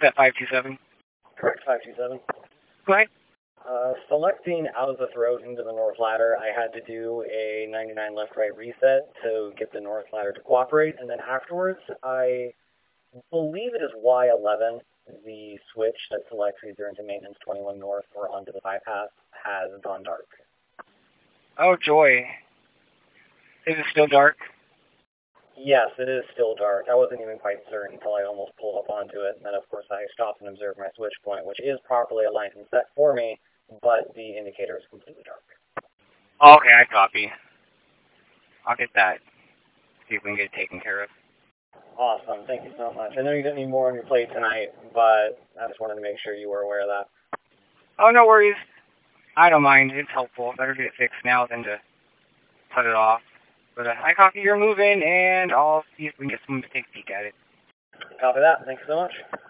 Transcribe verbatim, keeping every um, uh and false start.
Was that five two seven? Correct, five two seven. Go ahead. Uh, selecting out of the throat into the north ladder, I had to do a ninety-nine left-right reset to get the north ladder to cooperate, and then afterwards, I believe it is Y eleven, the switch that selects either into maintenance twenty-one north or onto the bypass, has gone dark. Oh, joy. Is it still dark? Yes, it is still dark. I wasn't even quite certain until I almost pulled up onto it, and then of course I stopped and observed my switch point, which is properly aligned and set for me, but the indicator is completely dark. Okay, I copy. I'll get that. See if we can get it taken care of. Awesome, thank you so much. I know you didn't need more on your plate tonight, but I just wanted to make sure you were aware of that. Oh, no worries. I don't mind. It's helpful. Better get it fixed now than to put it off. But uh, I copy your move in, and I'll see if we can get someone to take a peek at it. Copy that. Thank you so much.